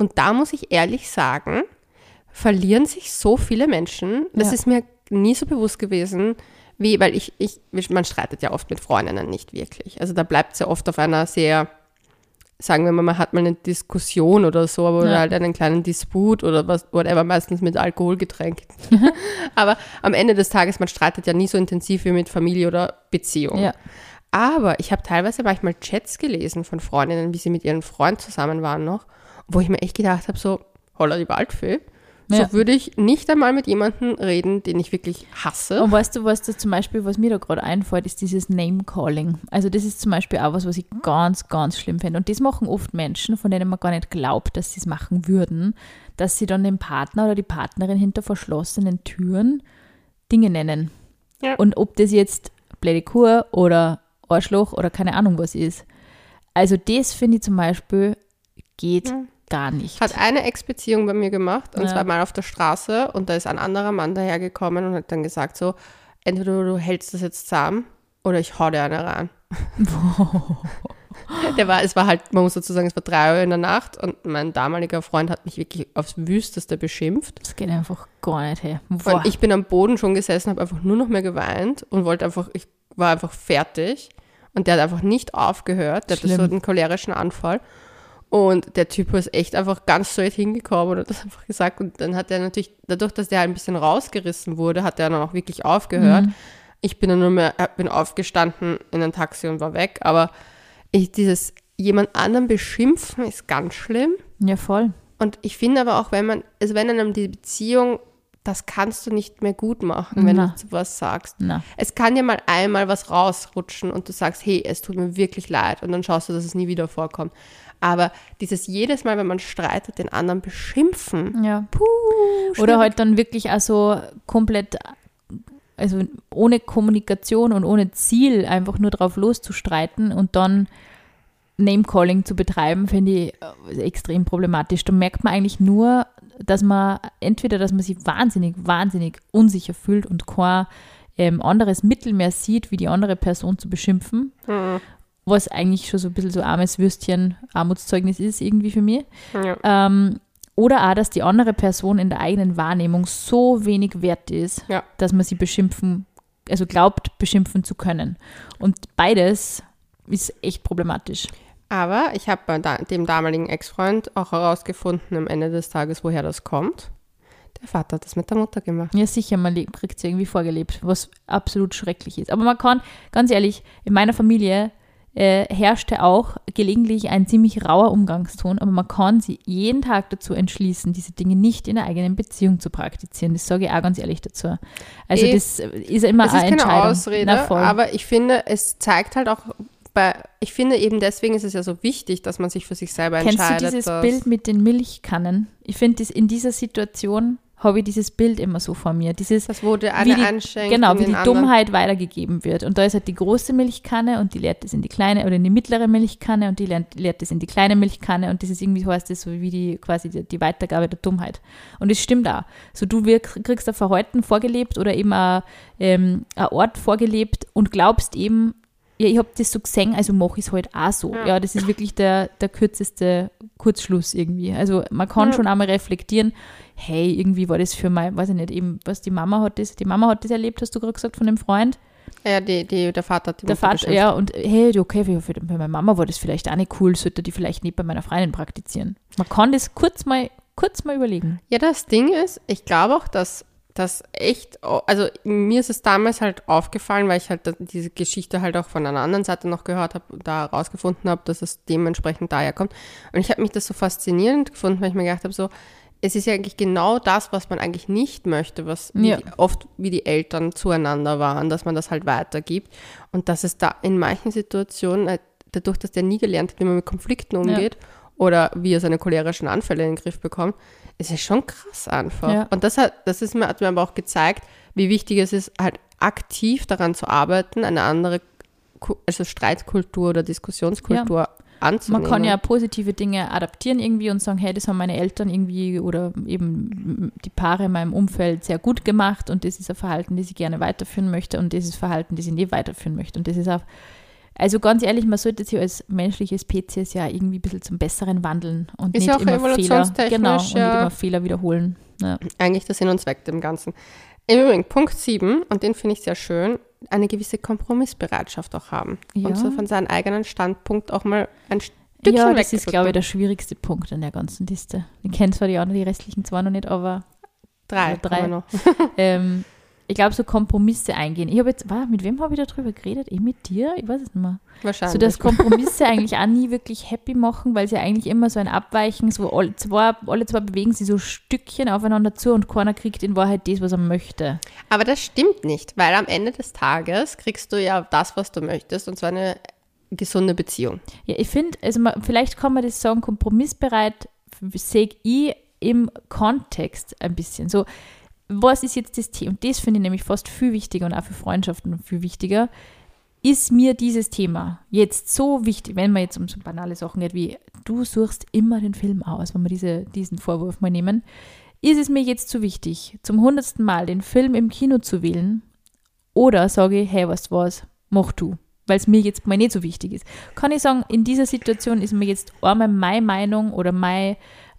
Und da muss ich ehrlich sagen, verlieren sich so viele Menschen. Das ist mir nie so bewusst gewesen, weil man streitet ja oft mit Freundinnen nicht wirklich. Also da bleibt es ja oft auf einer sehr, sagen wir mal, man hat mal eine Diskussion oder so, oder halt einen kleinen Disput oder was, whatever, meistens mit Alkoholgetränk. Aber am Ende des Tages, man streitet ja nie so intensiv wie mit Familie oder Beziehung. Ja. Aber ich habe teilweise manchmal Chats gelesen von Freundinnen, wie sie mit ihrem Freund zusammen waren noch, wo ich mir echt gedacht habe, so, holla die Waldfee. So würde ich nicht einmal mit jemandem reden, den ich wirklich hasse. Und weißt du, was da zum Beispiel, was mir da gerade einfällt, ist dieses Name-Calling. Also das ist zum Beispiel auch was ich ganz, ganz schlimm finde. Und das machen oft Menschen, von denen man gar nicht glaubt, dass sie es machen würden, dass sie dann den Partner oder die Partnerin hinter verschlossenen Türen Dinge nennen. Ja. Und ob das jetzt blöde Kur oder Arschloch oder keine Ahnung was ist. Also das finde ich zum Beispiel geht gar nicht. Hat eine Ex-Beziehung bei mir gemacht, und zwar mal auf der Straße, und da ist ein anderer Mann dahergekommen und hat dann gesagt so, entweder du hältst das jetzt zusammen oder ich hau dir eine rein. Es war halt, man muss dazu sagen, es war 3 Uhr in der Nacht und mein damaliger Freund hat mich wirklich aufs Wüsteste beschimpft. Das geht einfach gar nicht her. Und ich bin am Boden schon gesessen, habe einfach nur noch mehr geweint und ich war einfach fertig, und der hat einfach nicht aufgehört, der hatte so einen cholerischen Anfall. Und der Typ ist echt einfach ganz straight hingekommen und hat das einfach gesagt. Und dann hat er natürlich, dadurch, dass der ein bisschen rausgerissen wurde, hat er dann auch wirklich aufgehört. Ich bin dann bin aufgestanden in ein Taxi und war weg. Aber dieses jemand anderen beschimpfen ist ganz schlimm. Ja, voll. Und ich finde aber auch, wenn einem die Beziehung, das kannst du nicht mehr gut machen, wenn du sowas sagst. Na. Es kann ja mal einmal was rausrutschen und du sagst, hey, es tut mir wirklich leid. Und dann schaust du, dass es nie wieder vorkommt. Aber dieses jedes Mal, wenn man streitet, den anderen beschimpfen. Ja. Oder halt dann wirklich also komplett, also ohne Kommunikation und ohne Ziel einfach nur drauf loszustreiten und dann Name-Calling zu betreiben, finde ich extrem problematisch. Da merkt man eigentlich nur, dass man sich wahnsinnig, wahnsinnig unsicher fühlt und kein anderes Mittel mehr sieht, wie die andere Person zu beschimpfen. Was eigentlich schon so ein bisschen so armes Würstchen, Armutszeugnis ist irgendwie für mich. Ja. Oder auch, dass die andere Person in der eigenen Wahrnehmung so wenig wert ist, dass man sie glaubt, beschimpfen zu können. Und beides ist echt problematisch. Aber ich habe bei dem damaligen Ex-Freund auch herausgefunden am Ende des Tages, woher das kommt. Der Vater hat das mit der Mutter gemacht. Ja, sicher, man kriegt es irgendwie vorgelebt, was absolut schrecklich ist. Aber man kann, ganz ehrlich, in meiner Familie herrschte auch gelegentlich ein ziemlich rauer Umgangston, aber man kann sie jeden Tag dazu entschließen, diese Dinge nicht in der eigenen Beziehung zu praktizieren. Das sage ich auch ganz ehrlich dazu. Also das ist immer eine Entscheidung. Es ist keine Ausrede, aber ich finde, es zeigt halt auch, ich finde eben deswegen ist es ja so wichtig, dass man sich für sich selber entscheidet. Kennst du dieses Bild mit den Milchkannen? Ich finde, in dieser Situation habe ich dieses Bild immer so vor mir. Das wurde eine anschenkt. Genau, wie die Dummheit weitergegeben wird. Und da ist halt die große Milchkanne und die leert das in die kleine oder in die mittlere Milchkanne und die leert das in die kleine Milchkanne und das ist irgendwie, heißt das so wie quasi die Weitergabe der Dummheit. Und es stimmt auch. So, du kriegst ein Verhalten vorgelebt oder eben ein Ort vorgelebt und glaubst eben, ja, ich habe das so gesehen, also mache ich es halt auch so. Ja, das ist wirklich der kürzeste Kurzschluss irgendwie. Also man kann schon einmal reflektieren, hey, irgendwie war das für mein, weiß ich nicht, eben, was die Mama hat das erlebt, hast du gerade gesagt, von dem Freund? Ja, der Vater hat die Der Vater, bestimmt. Ja, und hey, okay, für meiner Mama war das vielleicht auch nicht cool, sollte die vielleicht nicht bei meiner Freundin praktizieren. Man kann das kurz mal überlegen. Ja, das Ding ist, ich glaube auch, dass das echt, also mir ist es damals halt aufgefallen, weil ich halt diese Geschichte halt auch von einer anderen Seite noch gehört habe und da herausgefunden habe, dass es dementsprechend daher kommt. Und ich habe mich das so faszinierend gefunden, weil ich mir gedacht habe, so, es ist ja eigentlich genau das, was man eigentlich nicht möchte, oft wie die Eltern zueinander waren, dass man das halt weitergibt. Und dass es da in manchen Situationen, dadurch, dass der nie gelernt hat, wie man mit Konflikten umgeht oder wie er seine cholerischen Anfälle in den Griff bekommt, ist ja schon krass einfach. Ja. Und das hat mir aber auch gezeigt, wie wichtig es ist, halt aktiv daran zu arbeiten, eine andere Streitkultur oder Diskussionskultur anzunehmen. Man kann ja positive Dinge adaptieren irgendwie und sagen, hey, das haben meine Eltern irgendwie oder eben die Paare in meinem Umfeld sehr gut gemacht und das ist ein Verhalten, das ich gerne weiterführen möchte und das ist ein Verhalten, das ich nicht weiterführen möchte. Und das ist auch Also ganz ehrlich, man sollte sich als menschliche Spezies ja irgendwie ein bisschen zum Besseren wandeln und ist nicht auch immer Fehler, ja. und nicht immer Fehler wiederholen. Ja. Eigentlich der Sinn und Zweck dem Ganzen. Im Übrigen, Punkt 7, und den finde ich sehr schön, eine gewisse Kompromissbereitschaft auch haben. Ja. Und so von seinem eigenen Standpunkt auch mal ein Stückchen Ja, das wegdrücken. ist, glaube ich, der schwierigste Punkt an der ganzen Liste. Ich kenne zwar die restlichen 2 noch nicht, aber 3. Noch. Ich glaube, so Kompromisse eingehen. Ich habe jetzt, mit wem habe ich darüber geredet? Mit dir? Ich weiß es nicht mehr. Wahrscheinlich. So, dass Kompromisse eigentlich auch nie wirklich happy machen, weil sie eigentlich immer so ein Abweichen, so alle zwei bewegen sie so Stückchen aufeinander zu und keiner kriegt in Wahrheit das, was er möchte. Aber das stimmt nicht, weil am Ende des Tages kriegst du ja das, was du möchtest, und zwar eine gesunde Beziehung. Ja, ich finde, also vielleicht kann man das sagen, kompromissbereit sehe ich im Kontext ein bisschen. So, was ist jetzt das Thema? Und das finde ich nämlich fast viel wichtiger und auch für Freundschaften viel wichtiger. Ist mir dieses Thema jetzt so wichtig, wenn man jetzt um so banale Sachen geht, wie du suchst immer den Film aus, wenn wir diesen Vorwurf mal nehmen, ist es mir jetzt so wichtig, zum 100. Mal den Film im Kino zu wählen, oder sage ich, hey, weißt du was, mach du, weil es mir jetzt mal nicht so wichtig ist. Kann ich sagen, in dieser Situation ist mir jetzt einmal meine Meinung oder mein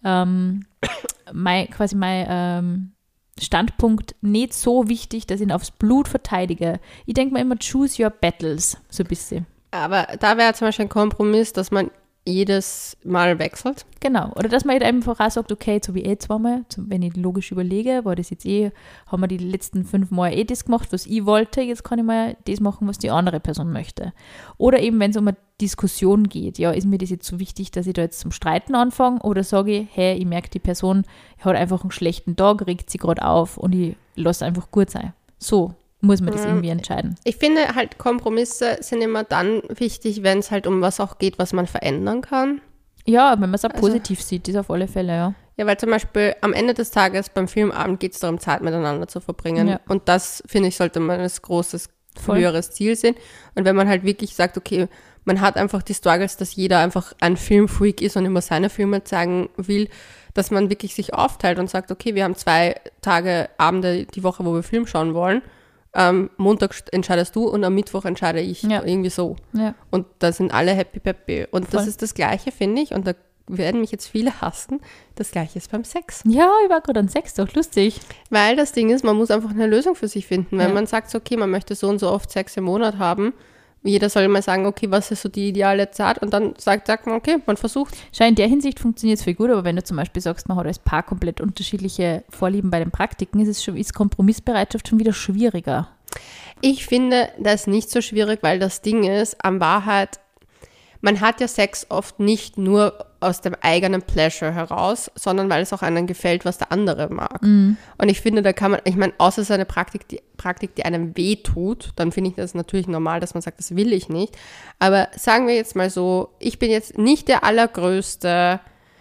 Standpunkt nicht so wichtig, dass ich ihn aufs Blut verteidige. Ich denke mir immer, choose your battles, so ein bisschen. Aber da wäre zum Beispiel ein Kompromiss, dass man jedes Mal wechselt. Genau. Oder dass man halt einfach auch sagt, okay, jetzt habe ich zweimal, wenn ich logisch überlege, war das jetzt haben wir die letzten 5 Mal das gemacht, was ich wollte, jetzt kann ich mal das machen, was die andere Person möchte. Oder eben, wenn es um eine Diskussion geht, ja, ist mir das jetzt so wichtig, dass ich da jetzt zum Streiten anfange, oder sage ich, hey, ich merke, die Person hat einfach einen schlechten Tag, regt sie gerade auf und ich lasse einfach gut sein. So muss man das irgendwie entscheiden. Ich finde halt, Kompromisse sind immer dann wichtig, wenn es halt um was auch geht, was man verändern kann. Ja, wenn man es auch positiv sieht, ist auf alle Fälle, ja. Ja, weil zum Beispiel am Ende des Tages beim Filmabend geht es darum, Zeit miteinander zu verbringen. Ja. Und das, finde ich, sollte man als großes, höheres Ziel sehen. Und wenn man halt wirklich sagt, okay, man hat einfach die Struggles, dass jeder einfach ein Filmfreak ist und immer seine Filme zeigen will, dass man wirklich sich aufteilt und sagt, okay, wir haben 2 Tage, Abende die Woche, wo wir Film schauen wollen. Montag entscheidest du und am Mittwoch entscheide ich, irgendwie so. Ja. Und da sind alle happy peppy. Und das ist das Gleiche, finde ich, und da werden mich jetzt viele hassen, das Gleiche ist beim Sex. Ja, ich war gerade an Sex, doch lustig. Weil das Ding ist, man muss einfach eine Lösung für sich finden. Wenn man sagt, so, okay, man möchte so und so oft Sex im Monat haben, jeder soll mal sagen, okay, was ist so die ideale Zeit, und dann sagt man, okay, man versucht. Schau, in der Hinsicht funktioniert es viel gut, aber wenn du zum Beispiel sagst, man hat als Paar komplett unterschiedliche Vorlieben bei den Praktiken, ist Kompromissbereitschaft schon wieder schwieriger. Ich finde das nicht so schwierig, weil das Ding ist, an Wahrheit, man hat ja Sex oft nicht nur aus dem eigenen Pleasure heraus, sondern weil es auch einem gefällt, was der andere mag. Mhm. Und ich finde, da kann man, ich meine, außer es ist eine Praktik, die einem wehtut, dann finde ich das natürlich normal, dass man sagt, das will ich nicht. Aber sagen wir jetzt mal so, ich bin jetzt nicht der allergrößte,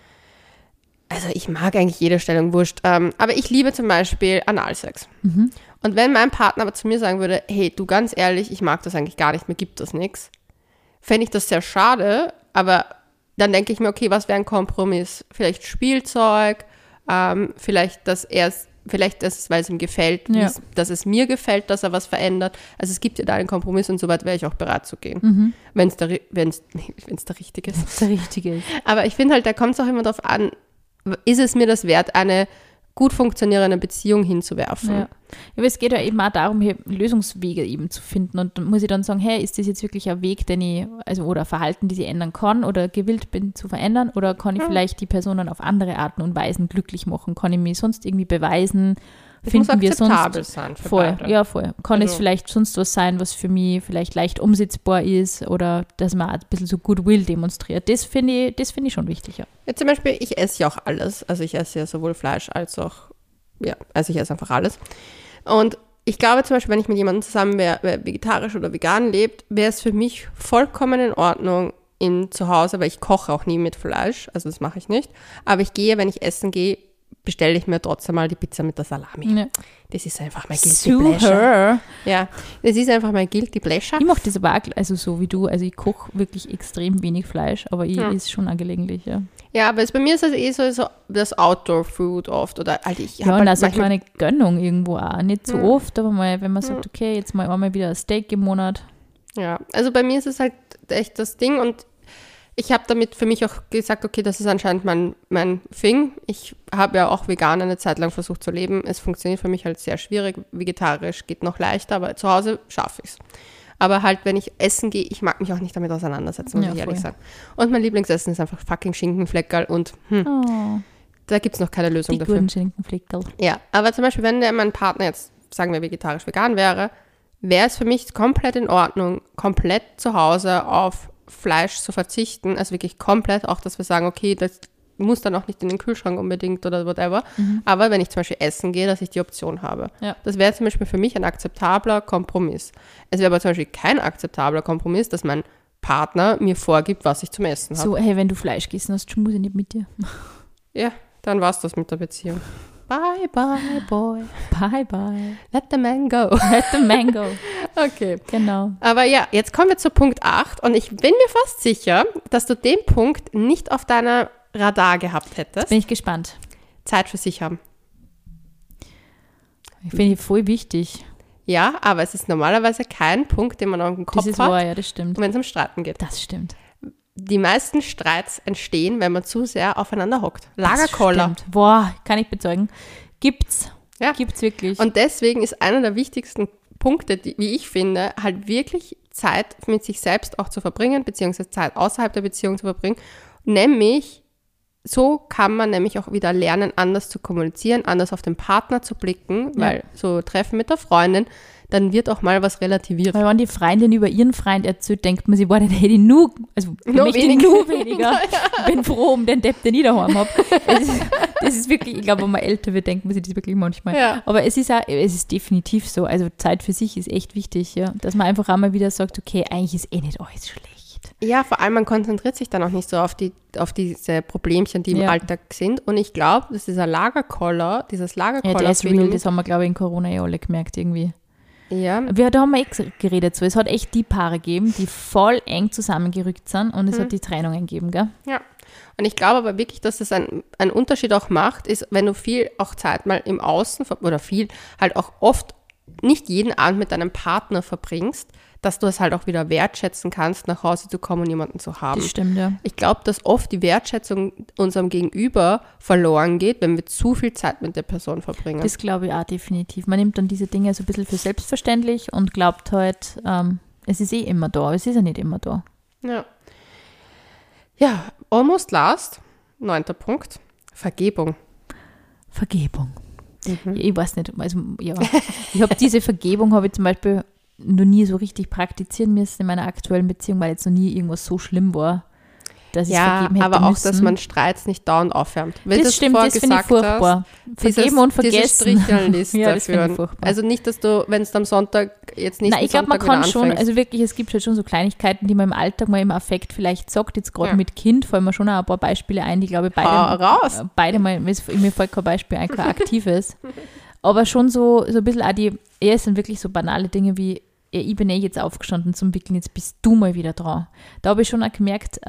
also ich mag eigentlich jede Stellung, wurscht, aber ich liebe zum Beispiel Analsex. Mhm. Und wenn mein Partner aber zu mir sagen würde, hey, du, ganz ehrlich, ich mag das eigentlich gar nicht, mir gibt das nichts, fände ich das sehr schade, aber dann denke ich mir, okay, was wäre ein Kompromiss? Vielleicht Spielzeug, vielleicht, dass es, weil es ihm gefällt, dass es mir gefällt, dass er was verändert. Also es gibt ja da einen Kompromiss, und soweit wäre ich auch bereit zu gehen, wenn es der Richtige ist. Aber ich finde halt, da kommt es auch immer darauf an, ist es mir das wert, eine gut funktionierende Beziehung hinzuwerfen. Ja. Aber es geht ja eben auch darum, hier Lösungswege eben zu finden, und dann muss ich dann sagen, hey, ist das jetzt wirklich ein Weg, den ich, oder Verhalten, die ich ändern kann oder gewillt bin zu verändern, oder kann ich vielleicht die Personen auf andere Arten und Weisen glücklich machen? Kann ich mich sonst irgendwie beweisen? Es muss akzeptabel sein für beide. Ja, voll. Kann es vielleicht sonst was sein, was für mich vielleicht leicht umsetzbar ist, oder dass man ein bisschen so Goodwill demonstriert. Das finde ich schon wichtig, ja. Ja, zum Beispiel, ich esse ja auch alles. Also ich esse ja sowohl Fleisch als auch, also ich esse einfach alles. Und ich glaube zum Beispiel, wenn ich mit jemandem zusammen wäre, der vegetarisch oder vegan lebt, wäre es für mich vollkommen in Ordnung zu Hause, weil ich koche auch nie mit Fleisch, also das mache ich nicht. Aber wenn ich essen gehe, bestelle ich mir trotzdem mal die Pizza mit der Salami. Ja. Das ist einfach mein Guilty Pleasure. Ja, das ist einfach mein Guilty Pleasure. Ich mache das aber auch, also so wie du, also ich koche wirklich extrem wenig Fleisch, aber ich esse schon auch gelegentlich, ja. Ja, aber bei mir ist das so das Outdoor-Food oft, oder halt und also eine kleine Gönnung irgendwo auch, nicht so oft, aber mal, wenn man sagt, okay, jetzt mal einmal wieder ein Steak im Monat. Ja, also bei mir ist es halt echt das Ding und ich habe damit für mich auch gesagt, okay, das ist anscheinend mein Thing. Ich habe ja auch vegan eine Zeit lang versucht zu leben. Es funktioniert für mich halt sehr schwierig. Vegetarisch geht noch leichter, aber zu Hause schaffe ich es. Aber halt, wenn ich essen gehe, ich mag mich auch nicht damit auseinandersetzen, muss ich ehrlich sagen. Und mein Lieblingsessen ist einfach fucking Schinkenfleckerl und da gibt es noch keine Lösung dafür. Die guten Schinkenfleckerl. Ja, aber zum Beispiel, wenn mein Partner jetzt, sagen wir, vegetarisch-vegan wäre es für mich komplett in Ordnung, komplett zu Hause auf Fleisch zu verzichten, also wirklich komplett, auch dass wir sagen, okay, das muss dann auch nicht in den Kühlschrank unbedingt oder whatever, aber wenn ich zum Beispiel essen gehe, dass ich die Option habe. Ja. Das wäre zum Beispiel für mich ein akzeptabler Kompromiss. Es wäre aber zum Beispiel kein akzeptabler Kompromiss, dass mein Partner mir vorgibt, was ich zum Essen habe. So, hey, wenn du Fleisch gegessen hast, schmuse ich nicht mit dir. Ja, dann war es das mit der Beziehung. Bye, bye, boy. Bye, bye. Let the man go. Let the man go. Okay. Genau. Aber ja, jetzt kommen wir zu Punkt 8 und ich bin mir fast sicher, dass du den Punkt nicht auf deiner Radar gehabt hättest. Jetzt bin ich gespannt. Zeit für sich haben. Ich finde voll wichtig. Ja, aber es ist normalerweise kein Punkt, den man auf dem Kopf hat. Das ist wahr, ja, das stimmt. Wenn es um Streiten geht. Das stimmt. Die meisten Streits entstehen, wenn man zu sehr aufeinander hockt. Lagerkoller. Boah, kann ich bezeugen. Gibt's. Ja. Gibt's wirklich. Und deswegen ist einer der wichtigsten Punkte, wie ich finde, halt wirklich Zeit mit sich selbst auch zu verbringen, beziehungsweise Zeit außerhalb der Beziehung zu verbringen. Nämlich, so kann man nämlich auch wieder lernen, anders zu kommunizieren, anders auf den Partner zu blicken, weil so Treffen mit der Freundin, dann wird auch mal was relativiert. Weil wenn die Freundin über ihren Freund erzählt, denkt man sich, boah, den hätte ich nur, also ich möchte nur weniger. Ich bin froh um den Depp, den ich daheim habe. Das ist wirklich, ich glaube, wenn man älter wird, denkt man sich das wirklich manchmal. Ja. Aber es ist definitiv so, also Zeit für sich ist echt wichtig, ja, dass man einfach auch mal wieder sagt, okay, eigentlich ist nicht alles schlecht. Ja, vor allem man konzentriert sich dann auch nicht so auf diese Problemchen, die im Alltag sind. Und ich glaube, dass dieses Lagerkoller Ja, der ist real, das haben wir, glaube ich, in Corona alle gemerkt irgendwie. Ja. Da haben wir geredet so. Es hat echt die Paare gegeben, die voll eng zusammengerückt sind und es hat die Trennungen gegeben, gell? Ja. Und ich glaube aber wirklich, dass es einen Unterschied auch macht, ist, wenn du viel auch Zeit mal im Außen oder viel halt auch oft nicht jeden Abend mit deinem Partner verbringst, dass du es halt auch wieder wertschätzen kannst, nach Hause zu kommen und jemanden zu haben. Das stimmt, ja. Ich glaube, dass oft die Wertschätzung unserem Gegenüber verloren geht, wenn wir zu viel Zeit mit der Person verbringen. Das glaube ich auch definitiv. Man nimmt dann diese Dinge so ein bisschen für selbstverständlich und glaubt halt, es ist eh immer da, aber es ist ja nicht immer da. Ja. Ja, almost last, 9. Punkt, Vergebung. Vergebung. Ja, ich weiß nicht, also ja, ich habe diese Vergebung, habe ich zum Beispiel noch nie so richtig praktizieren müssen in meiner aktuellen Beziehung, weil jetzt noch nie irgendwas so schlimm war, dass ich es vergeben hätte aber auch, müssen. dass man Streits nicht dauernd aufwärmt. Das stimmt, das finde ich furchtbar. Vergeben und vergessen. Diese Strichelnliste ja, das finde ich furchtbar. Also nicht, dass du, wenn es am Sonntag jetzt nicht. Nein, ich glaube, man kann schon, also wirklich, es gibt halt schon so Kleinigkeiten, die man im Alltag mal im Affekt vielleicht sagt, jetzt gerade mit Kind, fallen mir schon auch ein paar Beispiele ein, die glaube ich beide mal, mir fällt kein Beispiel ein, kein aktives, aber schon so ein bisschen auch es sind wirklich so banale Dinge wie, ja, ich bin jetzt aufgestanden zum Wickeln, jetzt bist du mal wieder dran. Da habe ich schon auch gemerkt,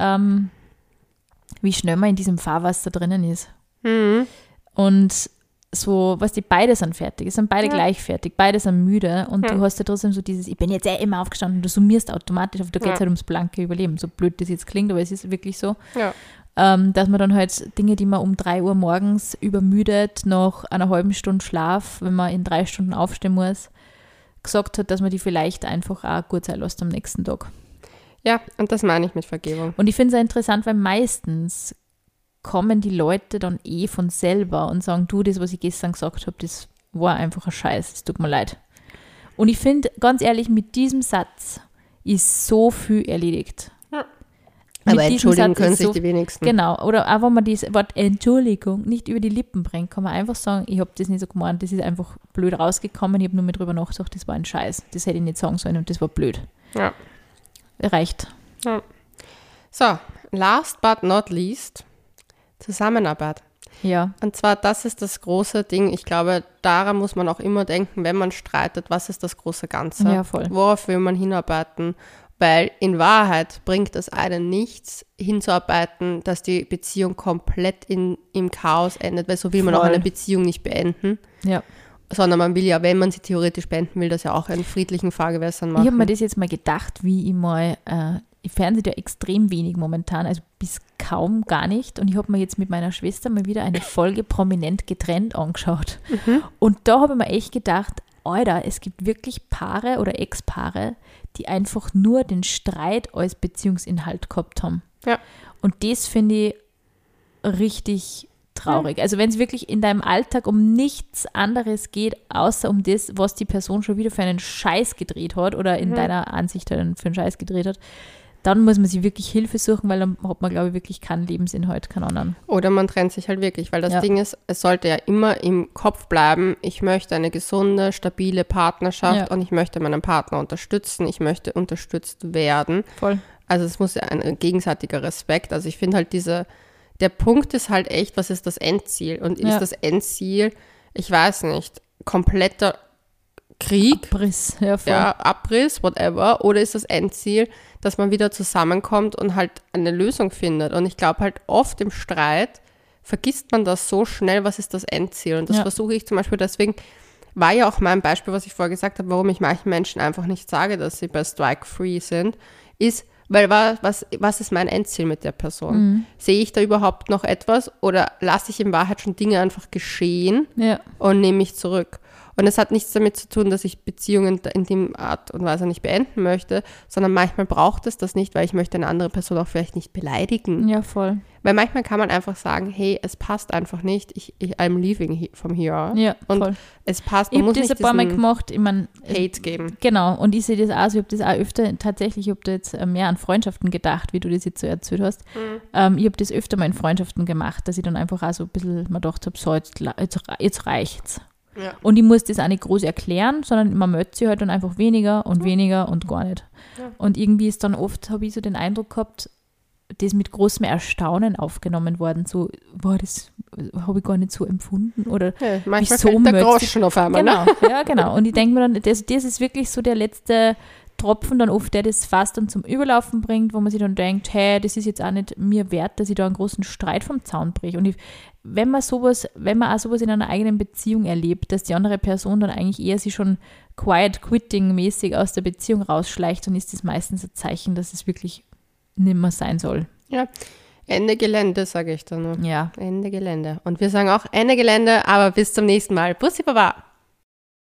wie schnell man in diesem Fahrwasser drinnen ist. Mhm. Und so, was die beide sind fertig, es sind beide gleich fertig, beide sind müde und du hast ja trotzdem so dieses, ich bin jetzt immer aufgestanden, du summierst automatisch, aber da geht es halt ums blanke Überleben, so blöd das jetzt klingt, aber es ist wirklich so. Ja. Dass man dann halt Dinge, die man um 3 Uhr morgens übermüdet, nach einer halben Stunde Schlaf, wenn man in 3 Stunden aufstehen muss, gesagt hat, dass man die vielleicht einfach auch gut sein lässt am nächsten Tag. Ja, und das meine ich mit Vergebung. Und ich finde es interessant, weil meistens kommen die Leute dann von selber und sagen, du, das, was ich gestern gesagt habe, das war einfach ein Scheiß, es tut mir leid. Und ich finde, ganz ehrlich, mit diesem Satz ist so viel erledigt. Ja. Aber entschuldigen können sich die wenigsten. Genau, oder auch wenn man das Wort Entschuldigung nicht über die Lippen bringt, kann man einfach sagen, ich habe das nicht so gemeint, das ist einfach blöd rausgekommen, ich habe nur mal drüber nachgedacht, das war ein Scheiß, das hätte ich nicht sagen sollen und das war blöd. Ja. Reicht. Ja. So, last but not least, Zusammenarbeit. Ja. Und zwar, das ist das große Ding. Ich glaube, daran muss man auch immer denken, wenn man streitet, was ist das große Ganze? Ja, voll. Worauf will man hinarbeiten? Weil in Wahrheit bringt es einen nichts, hinzuarbeiten, dass die Beziehung komplett im Chaos endet, weil so will man auch eine Beziehung nicht beenden. Ja. Sondern man will ja, wenn man sie theoretisch beenden will, das ja auch in friedlichen Fahrgewässern machen. Ich habe mir das jetzt mal gedacht, wie ich mal Fernsehen ja extrem wenig momentan, also bis kaum gar nicht. Und ich habe mir jetzt mit meiner Schwester mal wieder eine Folge Prominent getrennt angeschaut. Und da habe ich mir echt gedacht, Alter, es gibt wirklich Paare oder Ex-Paare, die einfach nur den Streit als Beziehungsinhalt gehabt haben. Ja. Und das finde ich richtig traurig. Also wenn es wirklich in deinem Alltag um nichts anderes geht, außer um das, was die Person schon wieder für einen Scheiß gedreht hat oder in deiner Ansicht für einen Scheiß gedreht hat, dann muss man sich wirklich Hilfe suchen, weil dann hat man, glaube ich, wirklich keinen Lebensinhalt, keinen anderen. Oder man trennt sich halt wirklich, weil das Ding ist, es sollte ja immer im Kopf bleiben, ich möchte eine gesunde, stabile Partnerschaft und ich möchte meinen Partner unterstützen, ich möchte unterstützt werden. Voll. Also es muss ja ein gegenseitiger Respekt, also ich finde halt der Punkt ist halt echt, was ist das Endziel? Und ist das Endziel, ich weiß nicht, kompletter Krieg? Abriss, ja voll. Ja, Abriss, whatever. Oder ist das Endziel, dass man wieder zusammenkommt und halt eine Lösung findet? Und ich glaube halt oft im Streit vergisst man das so schnell, was ist das Endziel? Und das versuche ich zum Beispiel, deswegen war ja auch mein Beispiel, was ich vorher gesagt habe, warum ich manchen Menschen einfach nicht sage, dass sie bei Strike Free sind, ist, weil was ist mein Endziel mit der Person? Sehe ich da überhaupt noch etwas oder lasse ich in Wahrheit schon Dinge einfach geschehen und nehme mich zurück? Und es hat nichts damit zu tun, dass ich Beziehungen in dem Art und Weise nicht beenden möchte, sondern manchmal braucht es das nicht, weil ich möchte eine andere Person auch vielleicht nicht beleidigen. Ja, voll. Weil manchmal kann man einfach sagen, hey, es passt einfach nicht, I'm leaving from here. Ja, und voll. Es passt, man muss nicht diesen Mal gemacht, ich mein, Hate geben. Genau, und ich sehe das auch, ich habe das auch öfter, tatsächlich, ich habe da jetzt mehr an Freundschaften gedacht, wie du das jetzt so erzählt hast. Ich habe das öfter mal in Freundschaften gemacht, dass ich dann einfach auch so ein bisschen mir gedacht habe, so, jetzt reicht's. Ja. Und ich muss das auch nicht groß erklären, sondern man möchte sich halt dann einfach weniger und weniger und gar nicht. Ja. Und irgendwie ist dann oft, habe ich so den Eindruck gehabt, das mit großem Erstaunen aufgenommen worden. So, boah, das habe ich gar nicht so empfunden. Oder manchmal fällt der Groschen auf einmal. Genau, ne? Ja, genau. Und ich denke mir dann, das ist wirklich so der letzte Tropfen dann oft, der das fast dann zum Überlaufen bringt, wo man sich dann denkt, hey, das ist jetzt auch nicht mir wert, dass ich da einen großen Streit vom Zaun breche. Und wenn man auch sowas in einer eigenen Beziehung erlebt, dass die andere Person dann eigentlich eher sich schon quiet quitting mäßig aus der Beziehung rausschleicht, dann ist das meistens ein Zeichen, dass es wirklich nicht mehr sein soll. Ja, Ende Gelände, sage ich dann nur. Ja. Ende Gelände. Und wir sagen auch Ende Gelände, aber bis zum nächsten Mal. Bussi Baba!